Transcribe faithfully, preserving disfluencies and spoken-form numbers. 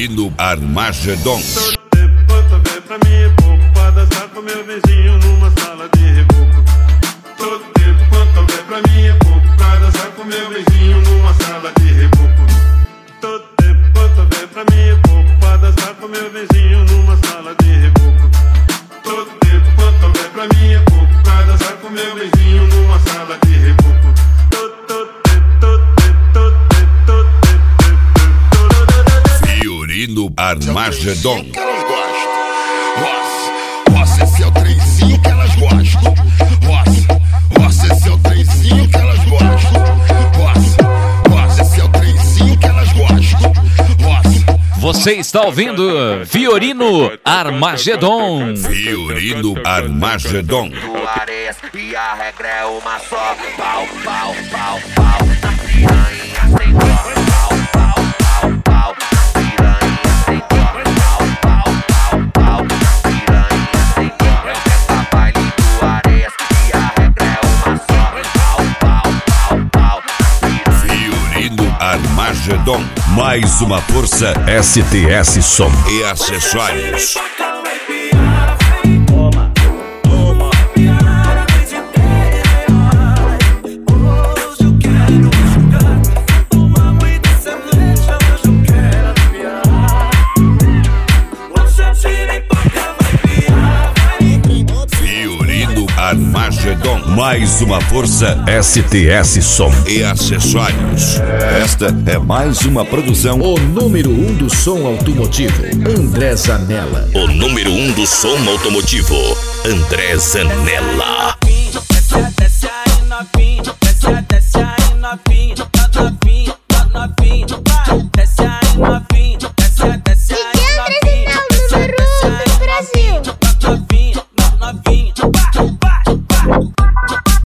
Fiorino Armagedon. Todo tempo quanto vem pra mim é pouco pra dançar com meu vizinho numa sala de reboco. Todo tempo quanto vem pra mim é pouco pra dançar com meu vizinho numa sala de reboco. Todo tempo quanto vem pra mim é pouco pra dançar com meu vizinho numa sala de reboco. Todo tempo quanto vem pra mim é pouco pra dançar com meu vizinho numa sala de reboco. Fiorino Armagedon. Que elas gostam. Roça, roça esse é o trenzinho que elas gostam. Roça, roça esse é o trenzinho que elas gostam. Roça, roça esse é o trenzinho que elas gostam. Roça. Você está ouvindo Fiorino Armagedon. Fiorino Armagedon. E a regra é uma só. Pau, pau, pau, pau. Na piranha sem dó. Pau, pau, pau, pau. Na piranha sem dó. Pau, pau, pau, pau. Na piranha sem dó. Essa baile do Areias. E a regra é uma só. Pau, pau, pau, pau. Fiorino Armagedon. Mais uma força S T S Som E acessórios. Fiorino Armagedon. Mais uma força S T S Som E acessórios. Esta é mais uma produção. O número um do som automotivo, André Zanella. O número um do som automotivo, André Zanella.